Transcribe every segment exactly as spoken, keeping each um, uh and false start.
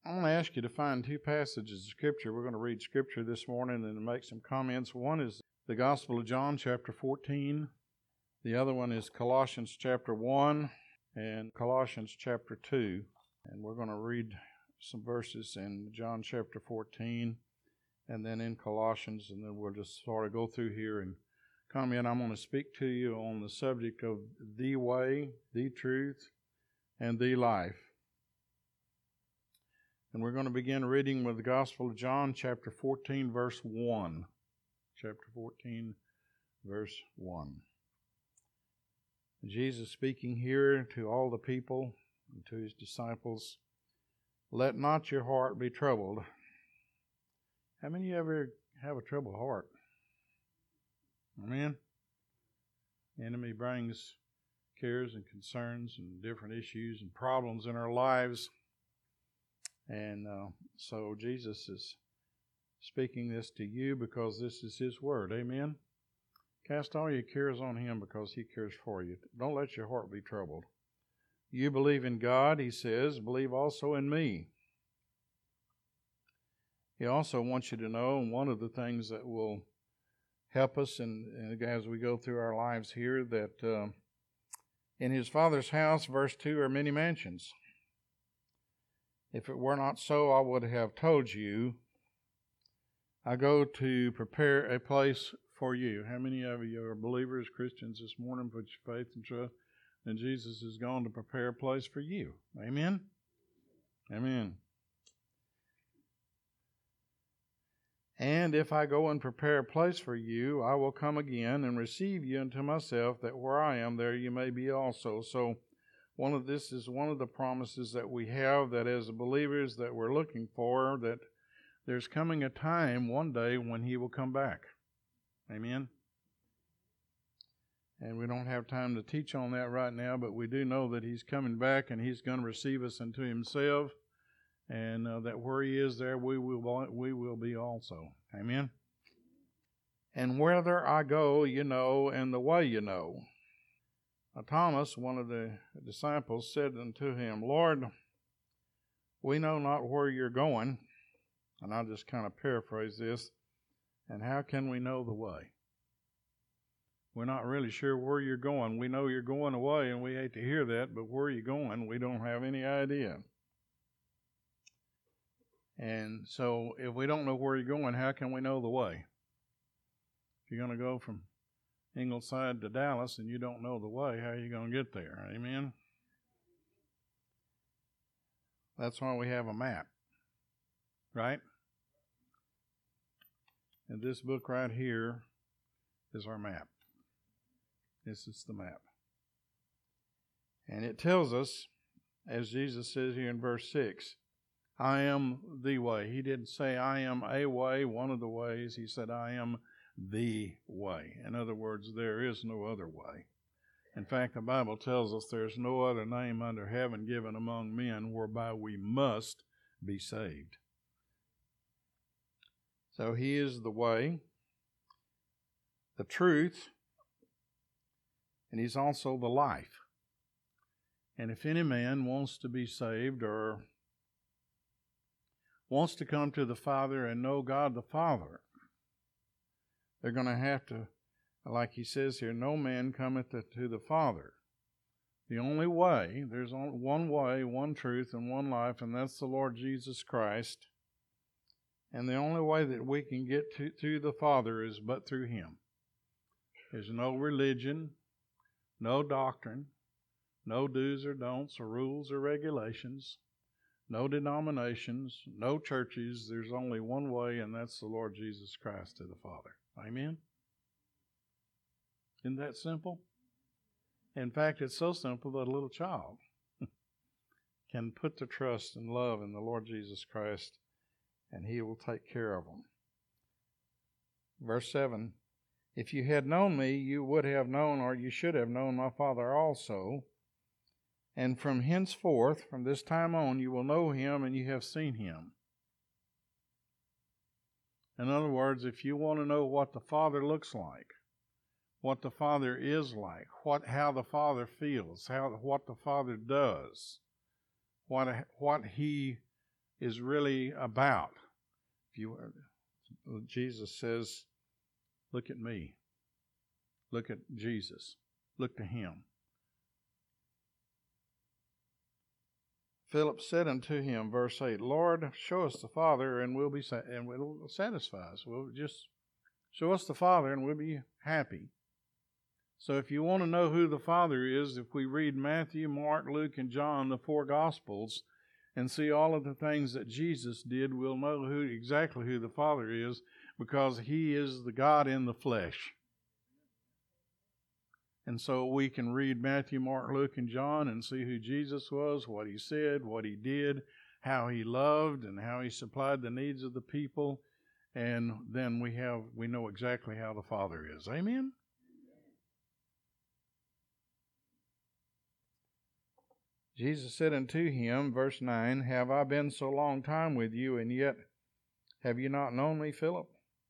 I want to ask you to find two passages of Scripture. We're going to read Scripture this morning and make some comments. One is the Gospel of John, chapter fourteen. The other one is Colossians chapter one and Colossians chapter two. And we're going to read some verses in John chapter fourteen and then in Colossians, and then we'll just sort of go through here and comment. I'm going to speak to you on the subject of the way, the truth, and the life. And we're going to begin reading with the Gospel of John, chapter fourteen, verse one. Chapter fourteen, verse one. Jesus speaking here to all the people and to his disciples, "Let not your heart be troubled." How many of you ever have a troubled heart? Amen? The enemy brings cares and concerns and different issues and problems in our lives. And uh, so Jesus is speaking this to you because this is his word. Amen? Cast all your cares on him because he cares for you. Don't let your heart be troubled. You believe in God, he says, believe also in me. He also wants you to know, and one of the things that will help us in, in, as we go through our lives here, that uh, in his Father's house, verse two, are many mansions. If it were not so, I would have told you. I go to prepare a place for you. How many of you are believers, Christians this morning? Put your faith and trust. And Jesus is going to prepare a place for you. Amen? Amen. And if I go and prepare a place for you, I will come again and receive you unto myself, that where I am, there you may be also. So, One of this is one of the promises that we have, that as believers that we're looking for, that there's coming a time one day when he will come back. Amen? And we don't have time to teach on that right now, but we do know that he's coming back and he's going to receive us into himself, and uh, that where he is there, we will, we will be also. Amen? And whither I go, you know, and the way you know. Now, Thomas, one of the disciples, said unto him, Lord, we know not where you're going. And I'll just kind of paraphrase this. And how can we know the way? We're not really sure where you're going. We know you're going away, and we hate to hear that, but where you're going, we don't have any idea. And so if we don't know where you're going, how can we know the way? If you're going to go from Ingleside to Dallas and you don't know the way, how are you going to get there? Amen? That's why we have a map, right? And this book right here is our map. This is the map. And it tells us, as Jesus says here in verse six, I am the way. He didn't say I am a way, one of the ways. He said I am the way. In other words, there is no other way. In fact, the Bible tells us there's no other name under heaven given among men whereby we must be saved. So he is the way, the truth, and he's also the life. And if any man wants to be saved or wants to come to the Father and know God the Father, they're going to have to, like he says here, no man cometh to the Father. The only way, there's only one way, one truth, and one life, and that's the Lord Jesus Christ. And the only way that we can get to, to the Father is but through him. There's no religion, no doctrine, no do's or don'ts or rules or regulations, no denominations, no churches. There's only one way, and that's the Lord Jesus Christ to the Father. Amen? Isn't that simple? In fact, it's so simple that a little child can put their trust and love in the Lord Jesus Christ, and he will take care of them. Verse seven, if you had known me, you would have known, or you should have known my Father also. And from henceforth, from this time on, you will know him, and you have seen him. In other words, if you want to know what the Father looks like, what the Father is like, what how the Father feels, how what the Father does, what what he is really about. If you, Jesus says, look at me. Look at Jesus. Look to him. Philip said unto him, verse eight, Lord, show us the Father, and we'll be sa- and it'll satisfy us. We'll just show us the Father, and we'll be happy. So if you want to know who the Father is, if we read Matthew, Mark, Luke, and John, the four Gospels, and see all of the things that Jesus did, we'll know who exactly who the Father is, because he is the God in the flesh. And so we can read Matthew, Mark, Luke, and John and see who Jesus was, what he said, what he did, how he loved, and how he supplied the needs of the people. And then we have we know exactly how the Father is. Amen? Jesus said unto him, verse nine, Have I been so long time with you, and yet have you not known me, Philip?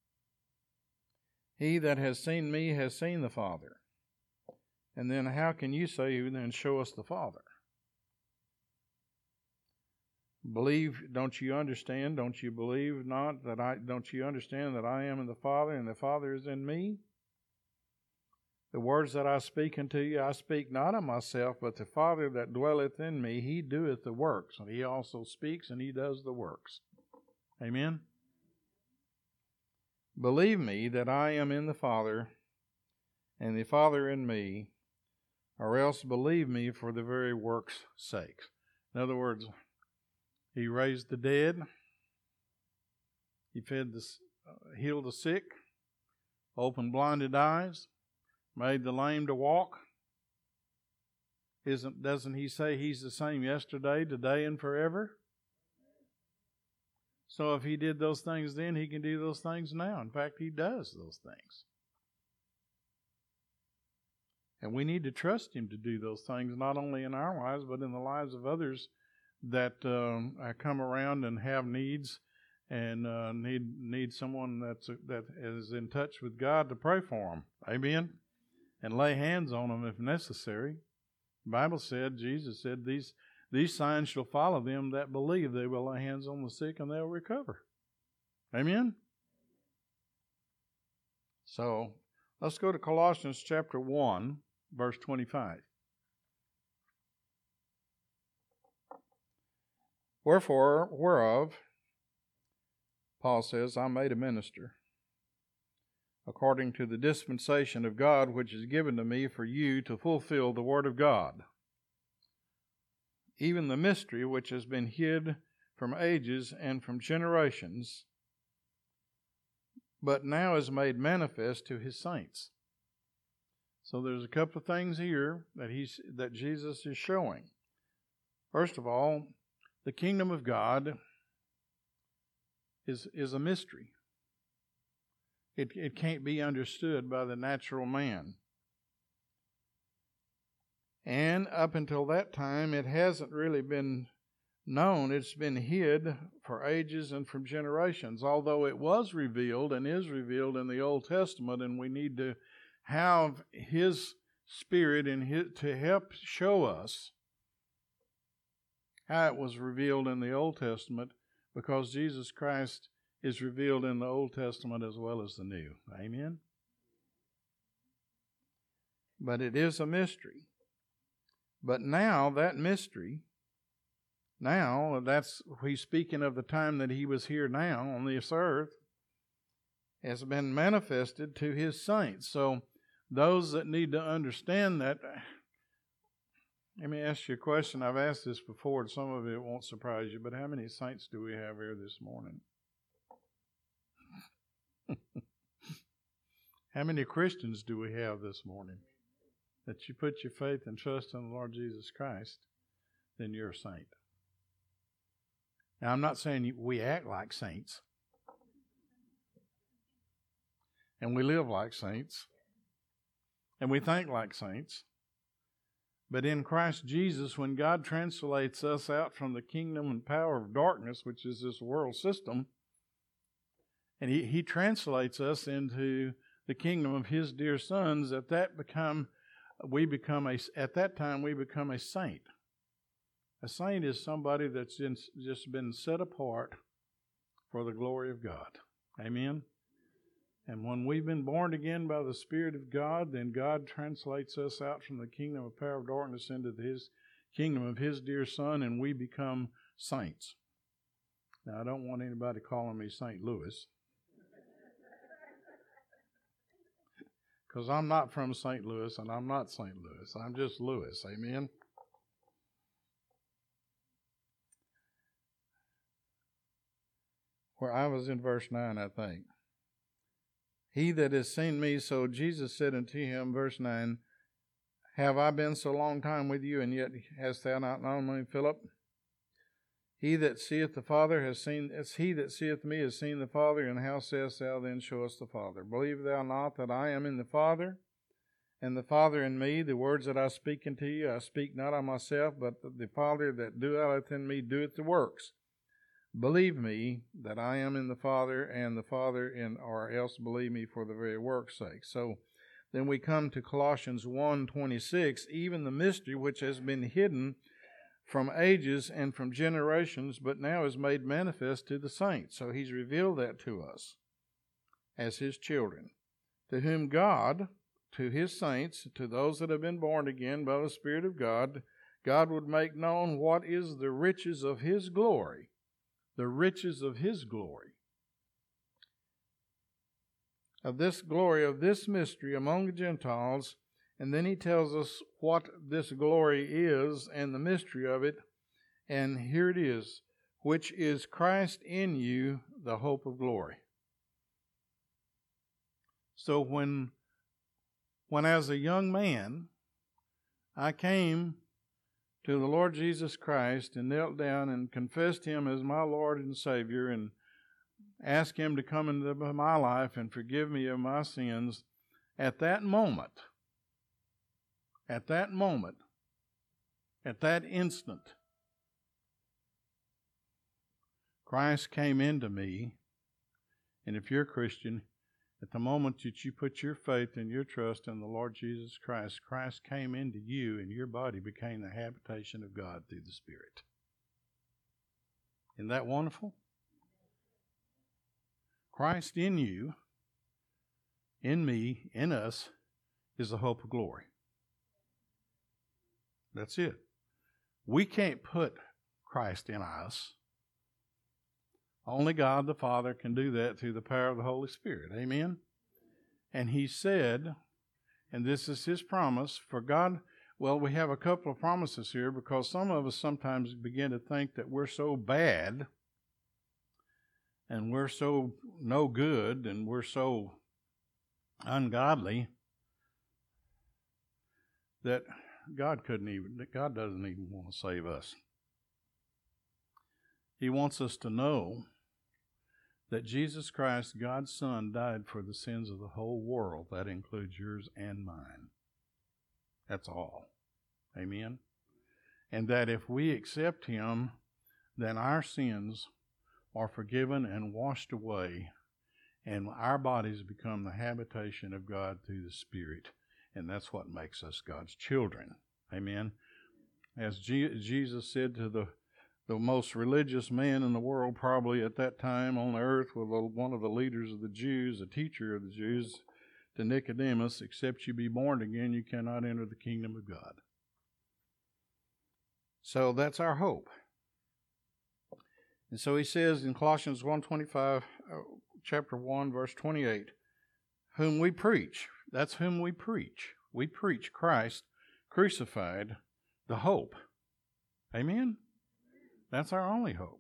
He that has seen me has seen the Father. And then how can you say, then show us the Father? Believe, don't you understand? Don't you believe not that I, don't you understand that I am in the Father and the Father is in me? The words that I speak unto you, I speak not of myself, but the Father that dwelleth in me, he doeth the works. And he also speaks and he does the works. Amen? Believe me that I am in the Father and the Father in me, or else believe me for the very work's sake. In other words, he raised the dead, he fed the, uh, healed the sick, opened blinded eyes, made the lame to walk. Isn't doesn't he say he's the same yesterday, today, and forever? So if he did those things then, he can do those things now. In fact, he does those things. And we need to trust him to do those things, not only in our lives, but in the lives of others that um, come around and have needs and uh, need need someone that's that is in touch with God to pray for them. Amen? And lay hands on them if necessary. The Bible said, Jesus said, these, these signs shall follow them that believe. They will lay hands on the sick and they'll recover. Amen? So, let's go to Colossians chapter one. Verse twenty-five. Wherefore, whereof, Paul says, I made a minister, according to the dispensation of God, which is given to me for you to fulfill the word of God, even the mystery which has been hid from ages and from generations, but now is made manifest to his saints. So there's a couple of things here that he's that Jesus is showing. First of all, the kingdom of God is is a mystery. It it can't be understood by the natural man. And up until that time, it hasn't really been known. It's been hid for ages and from generations, although it was revealed and is revealed in the Old Testament, and we need to have his Spirit in his, to help show us how it was revealed in the Old Testament, because Jesus Christ is revealed in the Old Testament as well as the New. Amen? But it is a mystery. But now that mystery, now that's, he's speaking of the time that he was here now on this earth, has been manifested to his saints. So those that need to understand that, let me ask you a question. I've asked this before, and some of it won't surprise you, but how many saints do we have here this morning? How many Christians do we have this morning? That you put your faith and trust in the Lord Jesus Christ, then you're a saint. Now, I'm not saying we act like saints, and we live like saints, and we think like saints. But in Christ Jesus, when God translates us out from the kingdom and power of darkness, which is this world system, and He, he translates us into the kingdom of His dear sons, at that become we become a at that time we become a saint. A saint is somebody that's just been set apart for the glory of God. Amen? And when we've been born again by the Spirit of God, then God translates us out from the kingdom of power of darkness into His kingdom of His dear Son, and we become saints. Now, I don't want anybody calling me Saint Louis, because I'm not from Saint Louis, and I'm not Saint Louis. I'm just Louis. Amen? Where I was in verse nine, I think. He that has seen me, so Jesus said unto him, verse nine, have I been so long time with you, and yet hast thou not known me, Philip? He that seeth the Father has seen, as he that seeth me has seen the Father, and how sayest thou then, show us the Father? Believe thou not that I am in the Father, and the Father in me? The words that I speak unto you, I speak not of myself, but the Father that dwelleth in me doeth the works. Believe me that I am in the Father, and the Father in, or else believe me for the very work's sake. So then we come to Colossians one twenty-six, even the mystery which has been hidden from ages and from generations, but now is made manifest to the saints. So He's revealed that to us as His children, to whom God, to His saints, to those that have been born again by the Spirit of God, God would make known what is the riches of His glory. The riches of His glory. Of this glory, of this mystery among the Gentiles. And then He tells us what this glory is and the mystery of it. And here it is, which is Christ in you, the hope of glory. So when, when as a young man, I came to the Lord Jesus Christ and knelt down and confessed Him as my Lord and Savior and asked Him to come into my life and forgive me of my sins, at that moment, at that moment, at that instant, Christ came into me. And if you're a Christian, at the moment that you put your faith and your trust in the Lord Jesus Christ, Christ came into you and your body became the habitation of God through the Spirit. Isn't that wonderful? Christ in you, in me, in us, is the hope of glory. That's it. We can't put Christ in us. Only God the Father can do that through the power of the Holy Spirit. Amen? And He said, and this is His promise, for God, well, we have a couple of promises here because some of us sometimes begin to think that we're so bad and we're so no good and we're so ungodly that God couldn't even, that God doesn't even want to save us. He wants us to know that Jesus Christ, God's Son, died for the sins of the whole world. That includes yours and mine. That's all. Amen? And that if we accept Him, then our sins are forgiven and washed away, and our bodies become the habitation of God through the Spirit. And that's what makes us God's children. Amen? As G- Jesus said to the The most religious man in the world probably at that time on earth was one of the leaders of the Jews, a teacher of the Jews, to Nicodemus, except you be born again, you cannot enter the kingdom of God. So that's our hope. And so he says in Colossians one twenty-five, uh, chapter one, verse twenty-eight, whom we preach. That's whom we preach. We preach Christ crucified, the hope. Amen? That's our only hope.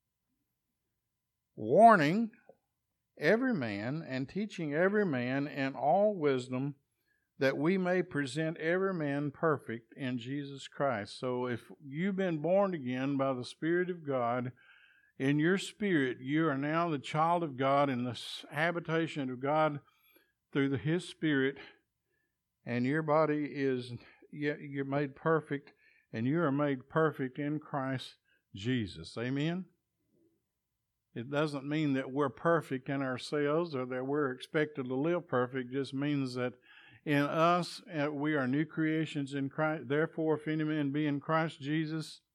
Warning every man and teaching every man in all wisdom, that we may present every man perfect in Jesus Christ. So if you've been born again by the Spirit of God, in your spirit you are now the child of God in the habitation of God through the, His Spirit, and your body is, you're made perfect, and you are made perfect in Christ Jesus. Amen? It doesn't mean that we're perfect in ourselves or that we're expected to live perfect. It just means that in us, we are new creations in Christ. Therefore, if any man be in Christ Jesus,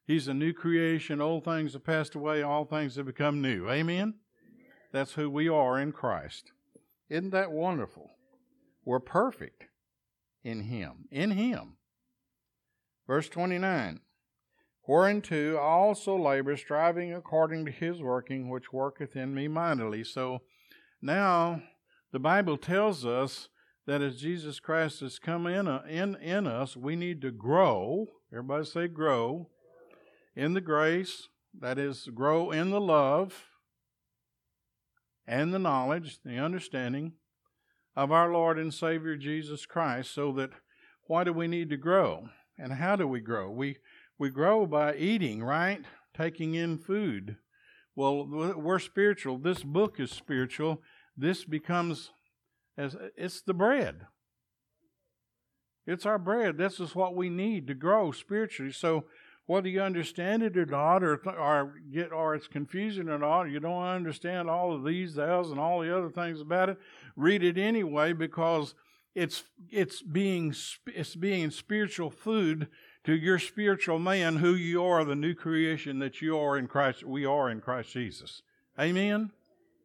He's a new creation. Old things have passed away. All things have become new. Amen? That's who we are in Christ. Isn't that wonderful? We're perfect in Him. In Him. Verse twenty-nine. Whereunto I also labor, striving according to His working, which worketh in me mightily. So now the Bible tells us that as Jesus Christ has come in, uh, in, in us, we need to grow. Everybody say grow. In the grace, that is, grow in the love and the knowledge, the understanding of our Lord and Savior Jesus Christ, so that why do we need to grow? And how do we grow? We we grow by eating, right? Taking in food. Well, we're spiritual. This book is spiritual. This becomes, as it's the bread. It's our bread. This is what we need to grow spiritually. So whether you understand it or not, or or get or it's confusing or not, you don't understand all of these, thous, and all the other things about it, read it anyway, because it's it's being it's being spiritual food to your spiritual man, who you are, the new creation that you are in Christ. We are in Christ Jesus. Amen.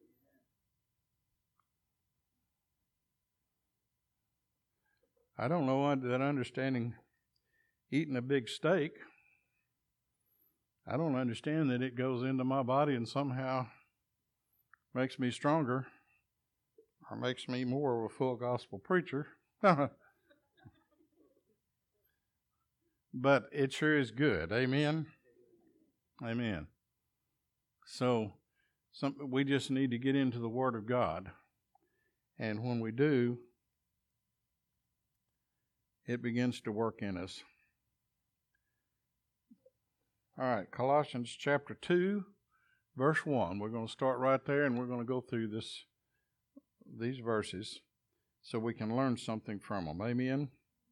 I don't know that understanding eating a big steak. I don't understand that it goes into my body and somehow makes me stronger or makes me more of a full gospel preacher. But it sure is good. Amen? Amen. So some, we just need to get into the Word of God. And when we do, it begins to work in us. All right, Colossians chapter two, verse one. We're going to start right there, and we're going to go through this, these verses so we can learn something from them. Amen?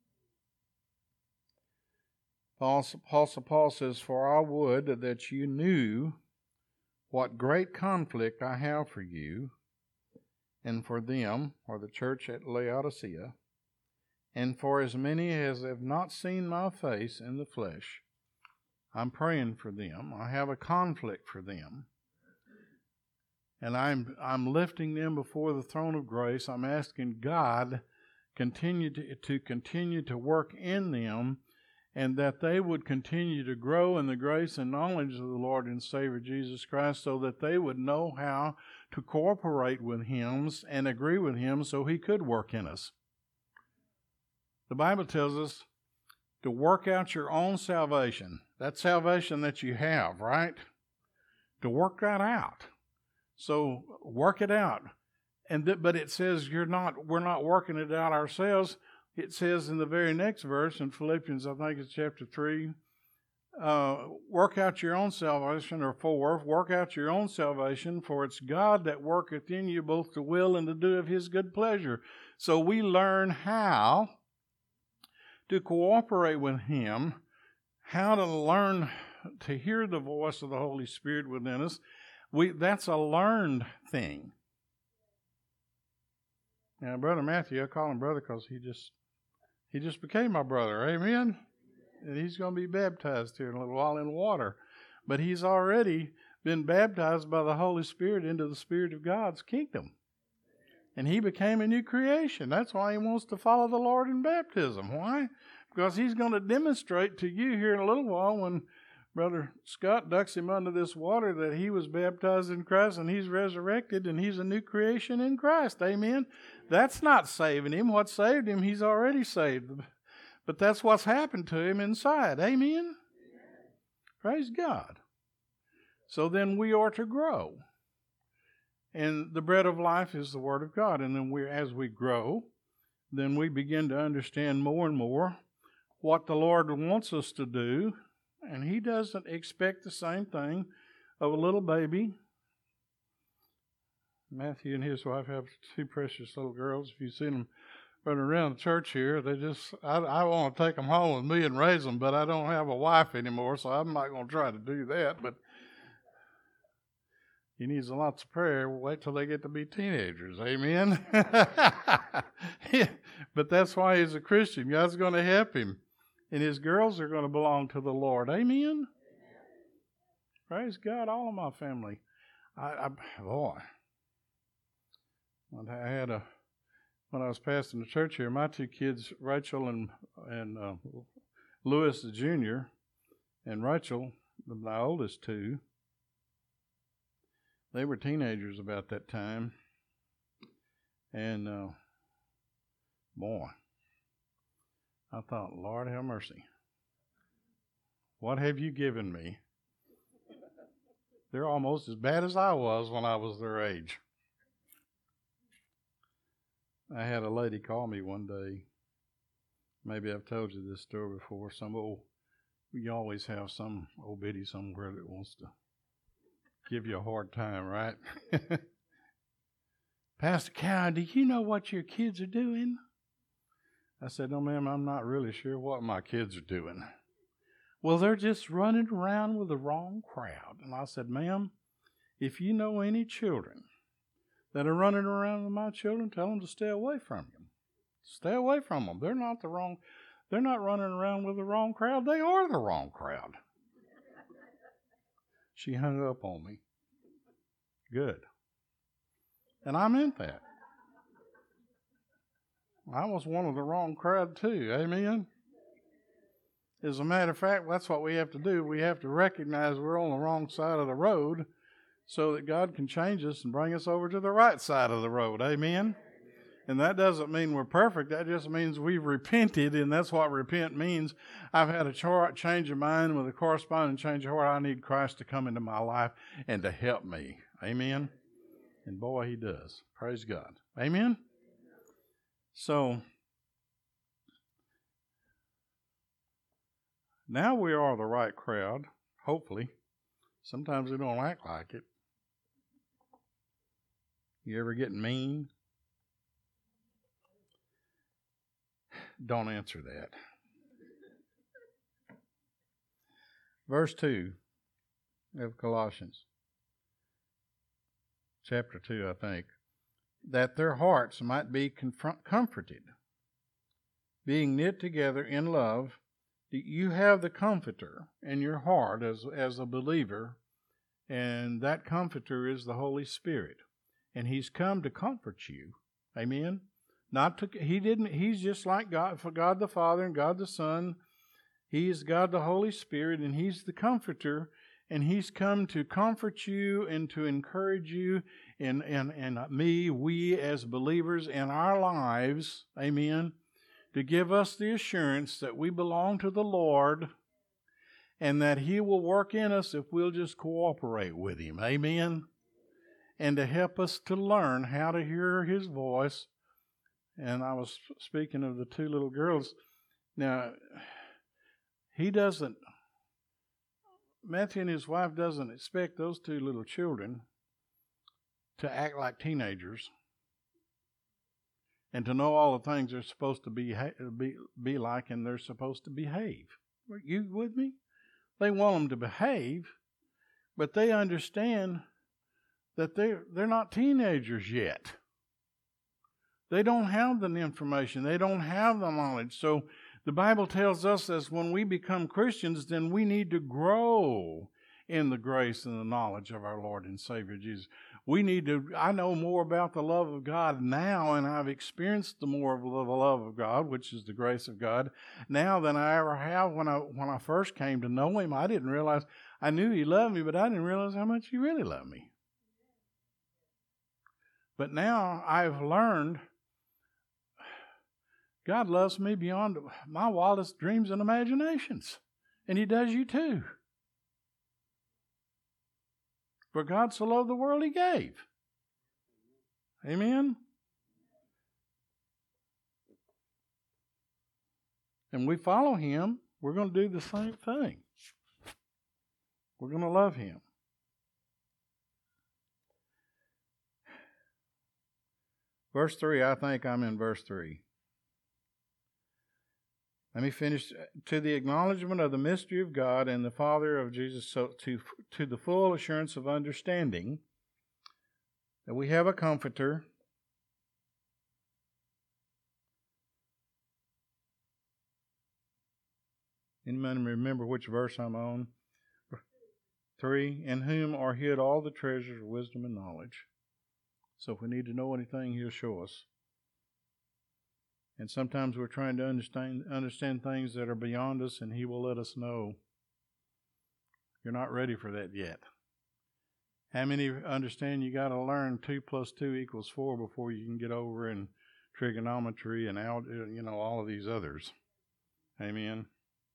Apostle Paul says, "For I would that you knew what great conflict I have for you and for them," or the church at Laodicea, "and for as many as have not seen my face in the flesh." I'm praying for them. I have a conflict for them. And I'm I'm lifting them before the throne of grace. I'm asking God continue to, to continue to work in them, and that they would continue to grow in the grace and knowledge of the Lord and Savior Jesus Christ, so that they would know how to cooperate with Him and agree with Him so He could work in us. The Bible tells us to work out your own salvation. That salvation that you have, right? To work that out. So work it out. And th- but it says you're not. We're not working it out ourselves. It says in the very next verse in Philippians, I think it's chapter three, uh, work out your own salvation, or four, work out your own salvation, for it's God that worketh in you both to will and to do of His good pleasure. So we learn how to cooperate with Him, how to learn to hear the voice of the Holy Spirit within us. We that's a learned thing. Now, Brother Matthew, I call him brother because he just he just became my brother. Amen? And he's going to be baptized here in a little while in water. But he's already been baptized by the Holy Spirit into the Spirit of God's kingdom. And he became a new creation. That's why he wants to follow the Lord in baptism. Why? Because he's going to demonstrate to you here in a little while, when Brother Scott ducks him under this water, that he was baptized in Christ and he's resurrected and he's a new creation in Christ. Amen? That's not saving him. What saved him, he's already saved. But that's what's happened to him inside. Amen? Praise God. So then we are to grow. And the bread of life is the Word of God. And then we, as we grow, then we begin to understand more and more what the Lord wants us to do. And He doesn't expect the same thing of a little baby. Matthew and his wife have two precious little girls. If you've seen them running around the church here, they just, I, I want to take them home with me and raise them, but I don't have a wife anymore, so I'm not going to try to do that. But he needs lots of prayer. We'll wait till they get to be teenagers. Amen? Yeah, but that's why he's a Christian. God's going to help him. And his girls are going to belong to the Lord. Amen? Praise God, all of my family. I, I boy, when I had a when I was pastoring the church here, my two kids, Rachel and and uh, Lewis the junior, and Rachel, my oldest two, they were teenagers about that time, and uh, boy, I thought, Lord have mercy, what have you given me? They're almost as bad as I was when I was their age. I had a lady call me one day. Maybe I've told you this story before. Some old, you always have some old biddy somewhere that wants to give you a hard time, right? Pastor Cowan, do you know what your kids are doing? I said, no, ma'am, I'm not really sure what my kids are doing. Well, they're just running around with the wrong crowd. And I said, ma'am, if you know any children that are running around with my children, tell them to stay away from them. Stay away from them. They're not the wrong, they're not running around with the wrong crowd. They are the wrong crowd. She hung up on me. Good. And I meant that. I was one of the wrong crowd too. Amen? As a matter of fact, that's what we have to do. We have to recognize we're on the wrong side of the road so that God can change us and bring us over to the right side of the road. Amen? And that doesn't mean we're perfect. That just means we've repented, and that's what repent means. I've had a change of mind with a corresponding change of heart. I need Christ to come into my life and to help me. Amen? And boy, He does. Praise God. Amen? So, now we are the right crowd, hopefully. Sometimes we don't act like it. You ever get mean? Don't answer that. Verse two of Colossians, chapter two, I think. That their hearts might be confront, comforted, being knit together in love. You have the Comforter in your heart as, as a believer, and that Comforter is the Holy Spirit. And He's come to comfort you. Amen? Not to, he didn't, He's just like God, for God the Father and God the Son. He is God the Holy Spirit, and He's the Comforter, and He's come to comfort you and to encourage you and, and, and me, we as believers in our lives. Amen? To give us the assurance that we belong to the Lord and that He will work in us if we'll just cooperate with Him. Amen? And to help us to learn how to hear His voice. And I was speaking of the two little girls. Now, he doesn't, Matthew and his wife doesn't expect those two little children to act like teenagers and to know all the things they're supposed to be, be, be like and they're supposed to behave. Are you with me? They want them to behave, but they understand that they're, they're not teenagers yet. They don't have the information. They don't have the knowledge. So the Bible tells us that when we become Christians, then we need to grow in the grace and the knowledge of our Lord and Savior Jesus. We need to, I know more about the love of God now, and I've experienced the more of the love of God, which is the grace of God, now than I ever have when I when I first came to know Him. I didn't realize, I knew He loved me, but I didn't realize how much He really loved me. But now I've learned God loves me beyond my wildest dreams and imaginations. And He does you too. For God so loved the world, He gave. Amen? And we follow Him, we're going to do the same thing. We're going to love Him. Verse three, I think I'm in verse three. Let me finish. To the acknowledgement of the mystery of God and the Father of Jesus, so to, to the full assurance of understanding that we have a Comforter. Anyone remember which verse I'm on? three, in whom are hid all the treasures of wisdom and knowledge. So if we need to know anything, He'll show us. And sometimes we're trying to understand understand things that are beyond us, and He will let us know. You're not ready for that yet. How many understand you got to learn two plus two equals four before you can get over in trigonometry and out, you know, all of these others? Amen.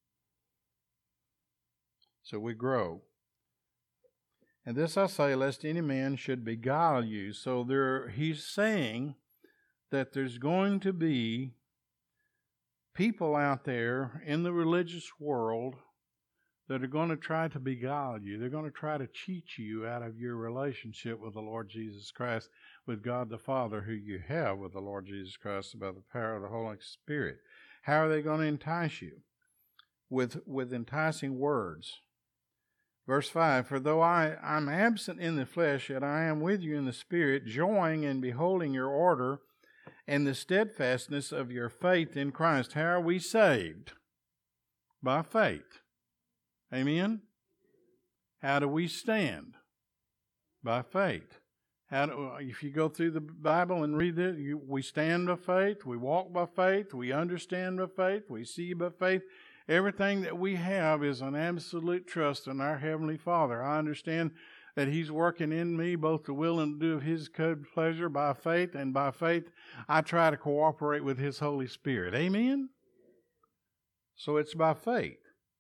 So we grow. And this I say, lest any man should beguile you. So there, he's saying that there's going to be people out there in the religious world that are going to try to beguile you. They're going to try to cheat you out of your relationship with the Lord Jesus Christ, with God the Father, who you have with the Lord Jesus Christ by the power of the Holy Spirit. How are they going to entice you? With, with enticing words. Verse five, for though I am absent in the flesh, yet I am with you in the Spirit, joying in beholding your order and the steadfastness of your faith in Christ. How are we saved? By faith. Amen? How do we stand? By faith. How do, if you go through the Bible and read it, you, we stand by faith, we walk by faith, we understand by faith, we see by faith. Everything that we have is an absolute trust in our Heavenly Father. I understand that He's working in me both to will and to do of His good pleasure by faith, and by faith I try to cooperate with His Holy Spirit. Amen? So it's by faith.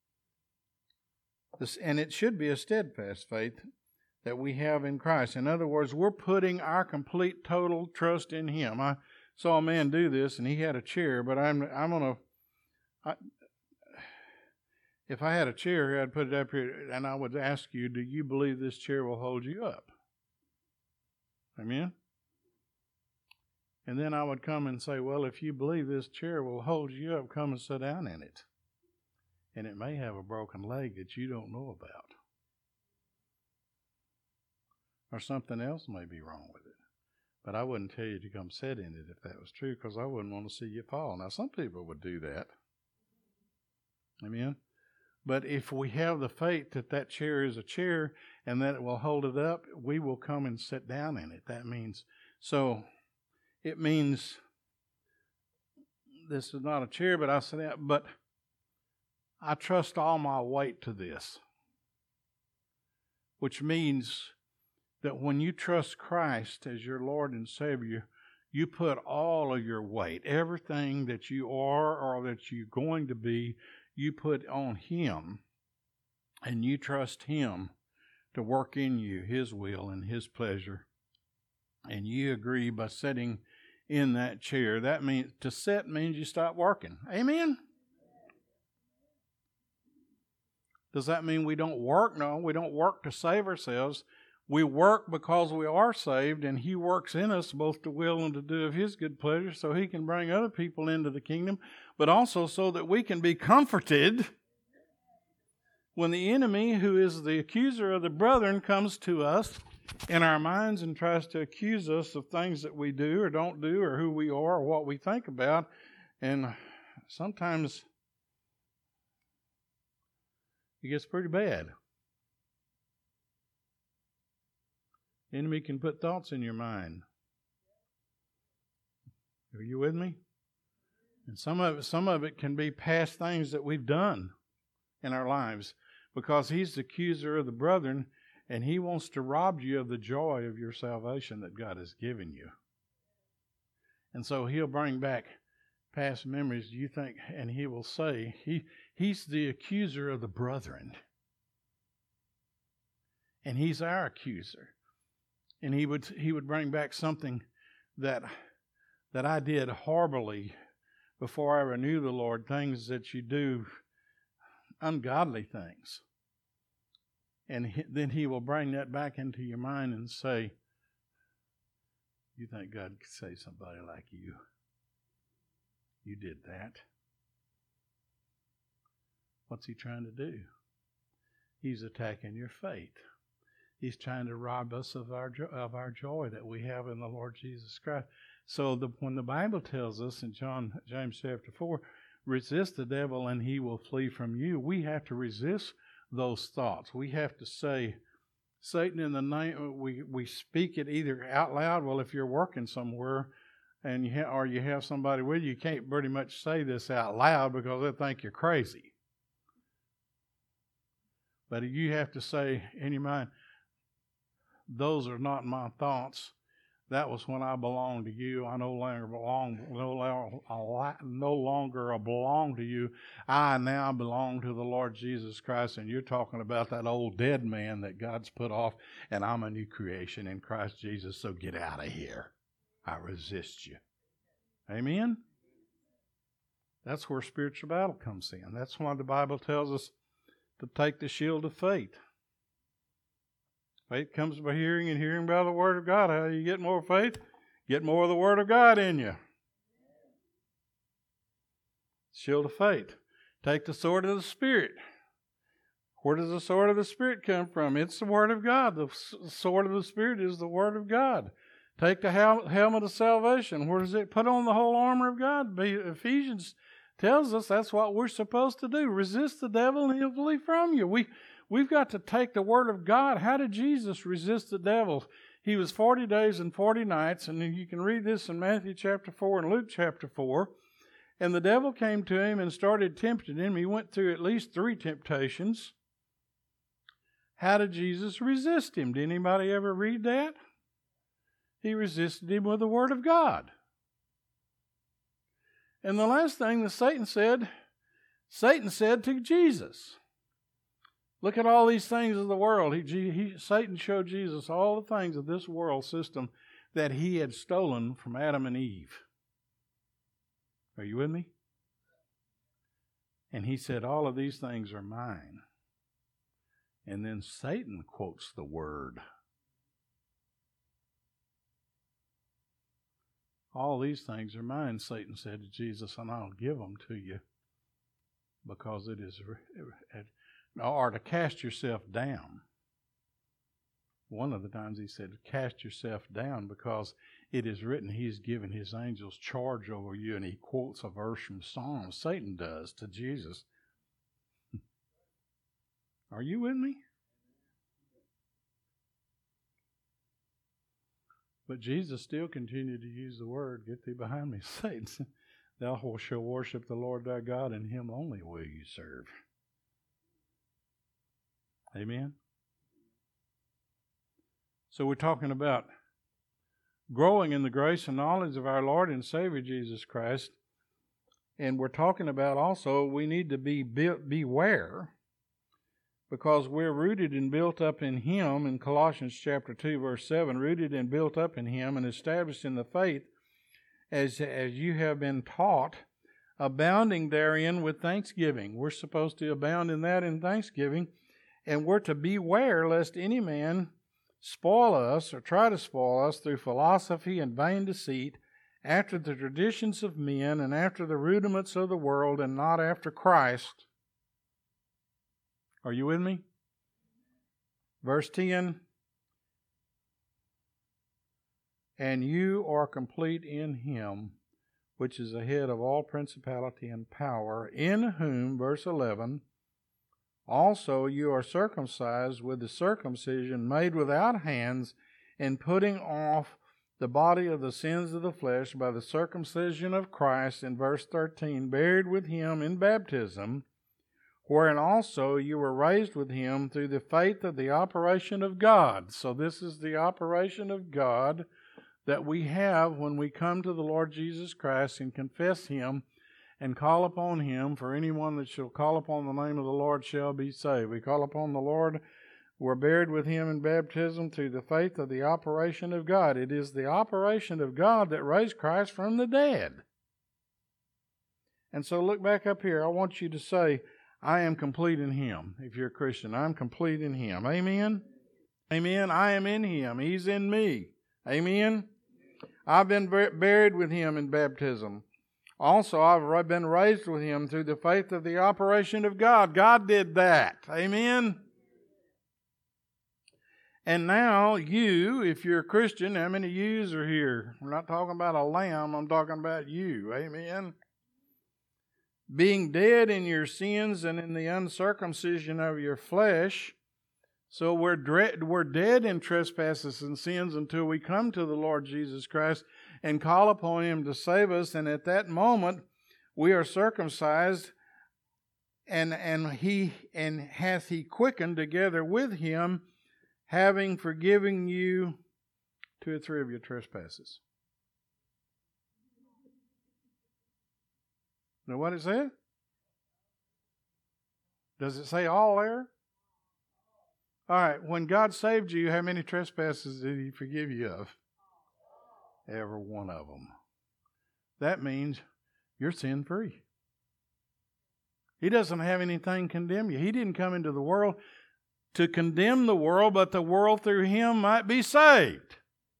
This, and it should be a steadfast faith that we have in Christ. In other words, we're putting our complete, total trust in Him. I saw a man do this, and he had a chair, but I'm I'm going to... If I had a chair here, I'd put it up here, and I would ask you, do you believe this chair will hold you up? Amen? And then I would come and say, well, if you believe this chair will hold you up, come and sit down in it. And it may have a broken leg that you don't know about. Or something else may be wrong with it. But I wouldn't tell you to come sit in it if that was true, because I wouldn't want to see you fall. Now, some people would do that. Amen? But if we have the faith that that chair is a chair and that it will hold it up, we will come and sit down in it. That means, so it means this is not a chair, but I sit down, but I trust all my weight to this. Which means that when you trust Christ as your Lord and Savior, you put all of your weight, everything that you are or that you're going to be, you put on Him, and you trust Him to work in you His will and His pleasure. And you agree by sitting in that chair. That means, to sit means you stop working. Amen? Does that mean we don't work? No, we don't work to save ourselves. We work because we are saved, and He works in us both to will and to do of His good pleasure, so He can bring other people into the kingdom, but also so that we can be comforted when the enemy, who is the accuser of the brethren, comes to us in our minds and tries to accuse us of things that we do or don't do, or who we are or what we think about. And sometimes it gets pretty bad. The enemy can put thoughts in your mind. Are you with me? And some of it, some of it can be past things that we've done in our lives, because he's the accuser of the brethren, and he wants to rob you of the joy of your salvation that God has given you. And so he'll bring back past memories. You think, and he will say, he he's the accuser of the brethren, and he's our accuser. And he would he would bring back something that that I did horribly before I ever knew the Lord, things that you do, ungodly things. And he, then he will bring that back into your mind and say, you think God could save somebody like you? You did that. What's he trying to do? He's attacking your faith. He's trying to rob us of our of our joy that we have in the Lord Jesus Christ. So the, when the Bible tells us in John James chapter four, resist the devil and he will flee from you, we have to resist those thoughts. We have to say, Satan, in the name, we, we speak it either out loud. Well, if you're working somewhere and you ha- or you have somebody with you, you can't pretty much say this out loud because they think you're crazy. But you have to say in your mind, those are not my thoughts. That was when I belonged to you. I no longer belong, no, longer, no longer belong to you. I now belong to the Lord Jesus Christ. And you're talking about that old dead man that God's put off, and I'm a new creation in Christ Jesus. So get out of here. I resist you. Amen? That's where spiritual battle comes in. That's why the Bible tells us to take the shield of faith. Faith comes by hearing, and hearing by the Word of God. How do you get more faith? Get more of the Word of God in you. Shield of faith. Take the sword of the Spirit. Where does the sword of the Spirit come from? It's the Word of God. The sword of the Spirit is the Word of God. Take the hel- helmet of salvation. Where does it? Put on the whole armor of God. Ephesians tells us that's what we're supposed to do. Resist the devil and he'll flee from you. We We've got to take the Word of God. How did Jesus resist the devil? He was forty days and forty nights, and you can read this in Matthew chapter four and Luke chapter four. And the devil came to him and started tempting him. He went through at least three temptations. How did Jesus resist him? Did anybody ever read that? He resisted him with the Word of God. And the last thing that Satan said, Satan said to Jesus, look at all these things of the world. He, he, Satan showed Jesus all the things of this world system that he had stolen from Adam and Eve. Are you with me? And he said, all of these things are mine. And then Satan quotes the word. All these things are mine, Satan said to Jesus, and I'll give them to you because it is... Or to cast yourself down. One of the times he said, cast yourself down because it is written he's given his angels charge over you, and he quotes a verse from Psalms. Satan does to Jesus. Are you with me? But Jesus still continued to use the word, get thee behind me, Satan. Thou shalt worship the Lord thy God, and him only will you serve. Amen? So we're talking about growing in the grace and knowledge of our Lord and Savior Jesus Christ. And we're talking about also we need to be built, beware because we're rooted and built up in Him in Colossians chapter two, verse seven, rooted and built up in Him and established in the faith as, as you have been taught, abounding therein with thanksgiving. We're supposed to abound in that in thanksgiving. And we're to beware lest any man spoil us or try to spoil us through philosophy and vain deceit, after the traditions of men and after the rudiments of the world, and not after Christ. Are you with me? Verse ten. And you are complete in Him, which is the head of all principality and power, in whom, verse eleven, also you are circumcised with the circumcision made without hands, in putting off the body of the sins of the flesh by the circumcision of Christ, in verse thirteen, buried with Him in baptism, wherein also you were raised with Him through the faith of the operation of God. So this is the operation of God that we have when we come to the Lord Jesus Christ and confess Him and call upon Him. For anyone that shall call upon the name of the Lord shall be saved. We call upon the Lord. We're buried with Him in baptism through the faith of the operation of God. It is the operation of God that raised Christ from the dead. And so look back up here. I want you to say, I am complete in Him. If you're a Christian, I'm complete in Him. Amen? Amen. I am in Him. He's in me. Amen? I've been buried with Him in baptism. Also, I've been raised with Him through the faith of the operation of God. God did that. Amen? And now you, if you're a Christian, how many yous are here? We're not talking about a lamb. I'm talking about you. Amen? being dead in your sins and in the uncircumcision of your flesh. So we're, dread, we're dead in trespasses and sins until we come to the Lord Jesus Christ and call upon Him to save us. And at that moment, we are circumcised, and and He and hath He quickened together with Him, having forgiven you two or three of your trespasses. Know what it said? Does it say all there? All right, when God saved you, how many trespasses did He forgive you of? Every one of them. That means you're sin-free. He doesn't have anything condemn you. He didn't come into the world to condemn the world, but the world through Him might be saved.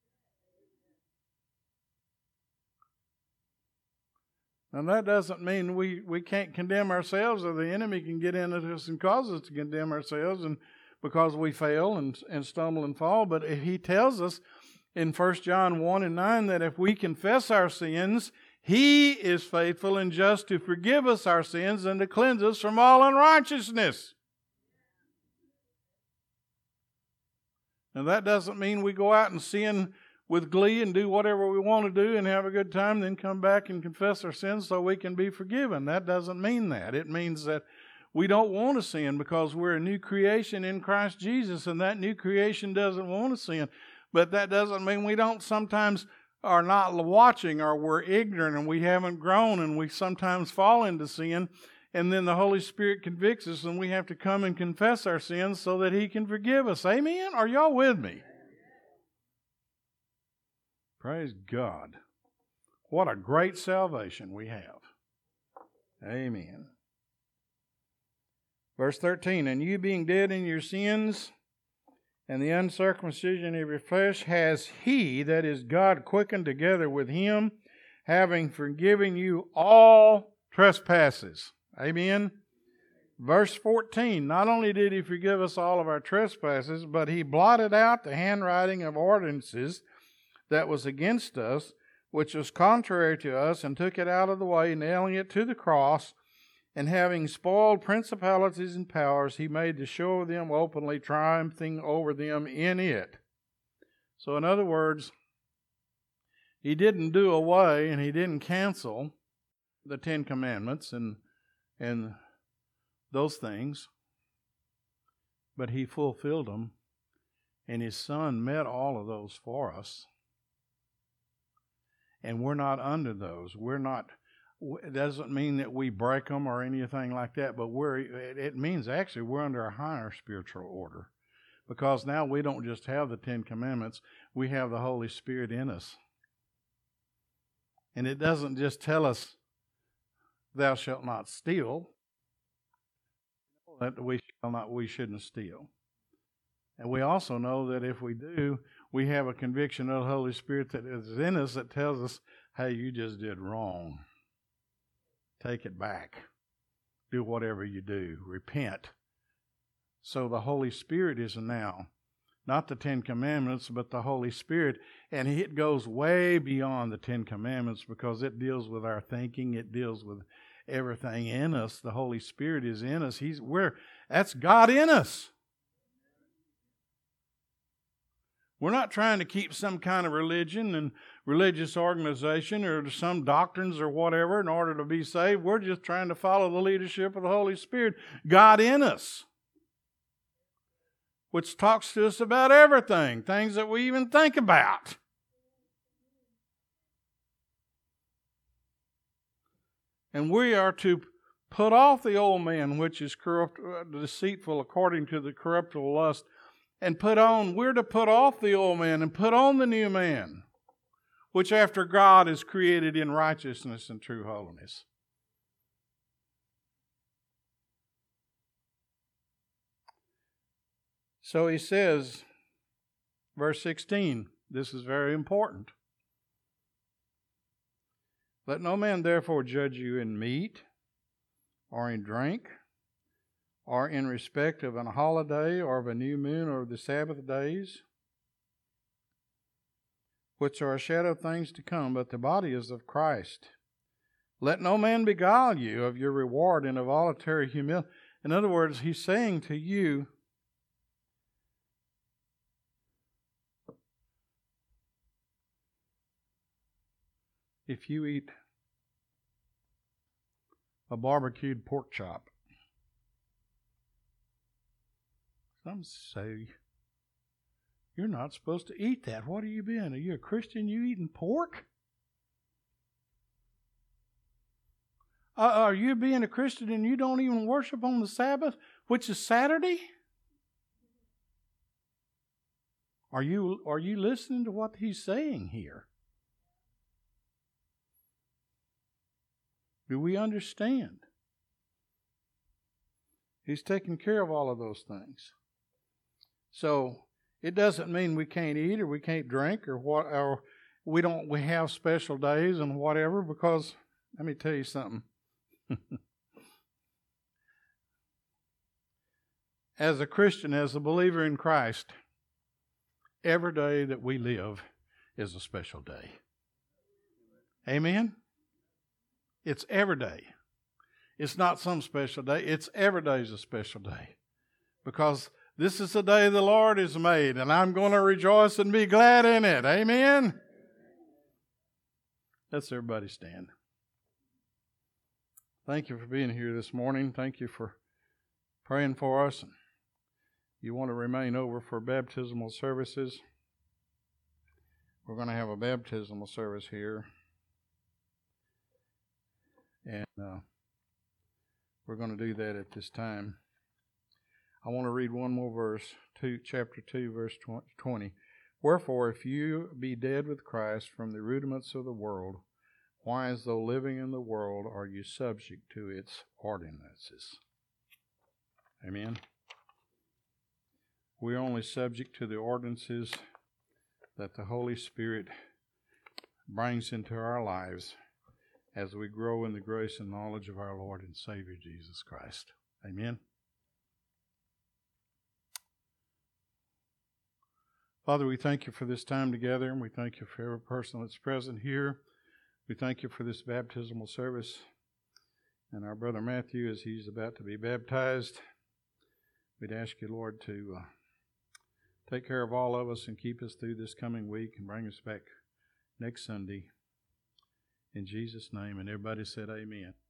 Now that doesn't mean we, we can't condemn ourselves, or the enemy can get into us and cause us to condemn ourselves and because we fail and, and stumble and fall. But if He tells us in First John one and nine that if we confess our sins, He is faithful and just to forgive us our sins and to cleanse us from all unrighteousness. Now that doesn't mean we go out and sin with glee and do whatever we want to do and have a good time, then come back and confess our sins so we can be forgiven. That doesn't mean that. It means that we don't want to sin because we're a new creation in Christ Jesus, and that new creation doesn't want to sin. But that doesn't mean we don't sometimes are not watching, or we're ignorant and we haven't grown and we sometimes fall into sin, and then the Holy Spirit convicts us and we have to come and confess our sins so that He can forgive us. Amen? Are y'all with me? Praise God. What a great salvation we have. Amen. Verse thirteen, and you being dead in your sins and the uncircumcision of your flesh, has He, that is God, quickened together with Him, having forgiven you all trespasses. Amen. Verse fourteen, not only did He forgive us all of our trespasses, but He blotted out the handwriting of ordinances that was against us, which was contrary to us, and took it out of the way, nailing it to the cross. And having spoiled principalities and powers, He made to show them openly, triumphing over them in it. So in other words, He didn't do away and He didn't cancel the Ten Commandments and, and those things, but He fulfilled them, and His Son met all of those for us. And we're not under those. We're not... It doesn't mean that we break them or anything like that, but we're, it means actually we're under a higher spiritual order, because now we don't just have the Ten Commandments, we have the Holy Spirit in us. And it doesn't just tell us, thou shalt not steal, that we shall not, we shouldn't steal. And we also know that if we do, we have a conviction of the Holy Spirit that is in us that tells us, hey, you just did wrong. Take it back. Do whatever you do. Repent. So the Holy Spirit is now, not the Ten Commandments, but the Holy Spirit. And it goes way beyond the Ten Commandments, because it deals with our thinking. It deals with everything in us. The Holy Spirit is in us. He's we're that's God in us. We're not trying to keep some kind of religion and religious organization or some doctrines or whatever in order to be saved. We're just trying to follow the leadership of the Holy Spirit, God in us, which talks to us about everything, things that we even think about. And we are to put off the old man, which is corrupt, deceitful according to the corruptible lust, and put on, we're to put off the old man and put on the new man, which after God is created in righteousness and true holiness. So he says, verse sixteen, this is very important. Let no man therefore judge you in meat, or in drink, or in respect of an holiday, or of a new moon, or of the Sabbath days, which are a shadow of things to come, but the body is of Christ. Let no man beguile you of your reward in a voluntary humility. In other words, he's saying to you, if you eat a barbecued pork chop, some say, you're not supposed to eat that. What are you being? Are you a Christian? You eating pork? Uh, are you being a Christian and you don't even worship on the Sabbath, which is Saturday? Are you, are you listening to what he's saying here? Do we understand? He's taking care of all of those things. So it doesn't mean we can't eat or we can't drink or what, or we don't we have special days and whatever, because let me tell you something. As a Christian, as a believer in Christ, every day that we live is a special day. Amen? It's every day. It's not some special day. It's every day is a special day. Because this is the day the Lord has made, and I'm going to rejoice and be glad in it. Amen? Let's everybody stand. Thank you for being here this morning. Thank you for praying for us. You want to remain over for baptismal services? We're going to have a baptismal service here. And uh, we're going to do that at this time. I want to read one more verse, two, chapter two, verse twenty. Wherefore, if you be dead with Christ from the rudiments of the world, why, as though living in the world, are you subject to its ordinances? Amen. We're only subject to the ordinances that the Holy Spirit brings into our lives as we grow in the grace and knowledge of our Lord and Savior Jesus Christ. Amen. Father, we thank you for this time together, and we thank you for every person that's present here. We thank you for this baptismal service. And our brother Matthew, as he's about to be baptized, we'd ask you, Lord, to uh, take care of all of us and keep us through this coming week and bring us back next Sunday. In Jesus' name, and everybody said amen.